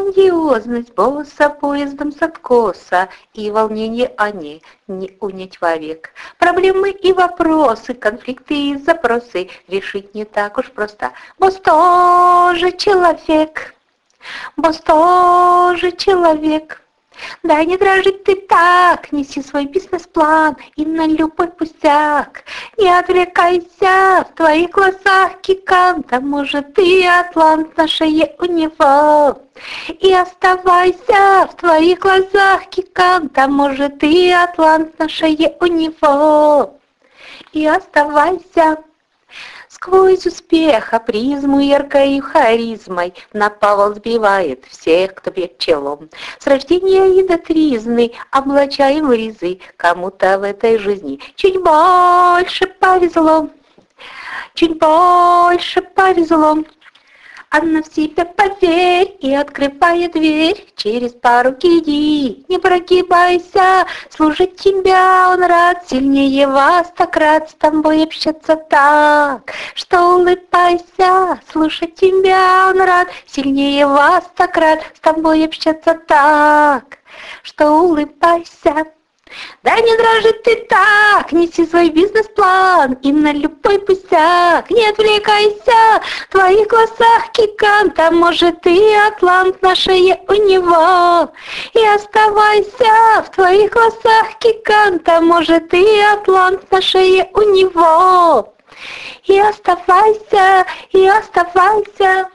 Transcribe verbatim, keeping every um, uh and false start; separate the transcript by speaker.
Speaker 1: грандиозность босса поездом с откоса, и волнение они не унять вовек. Проблемы и вопросы, конфликты и запросы решить не так уж просто. Босс тоже человек, босс тоже человек. Да не дрожи ты так, неси свой бизнес-план и на любой пустяк. Не отвлекайся, в твоих глазах гигант, а может ты атлант на шее у него. И оставайся, в твоих глазах гигант, а может ты атлант на шее у него. И оставайся. Сквозь успеха призму яркою харизмой на повал сбивает всех, кто бьет челом. С рождения и до тризны облачаем ризы, кому-то в этой жизни чуть больше повезло, чуть больше повезло. Анна, в себя поверь и открывай дверь, через поруки иди, не прогибайся, служить тебя он рад, сильнее вас так рад, с тобой общаться так, что улыбайся, слушать тебя он рад, сильнее вас так рад, с тобой общаться так, что улыбайся. Да не дрожи ты так, неси свой бизнес-план и на любой пустяк. Не отвлекайся, в твоих глазах гигант, а может ты атлант на шее у него. И оставайся, в твоих глазах гигант, а может ты атлант на шее у него. И оставайся, и оставайся.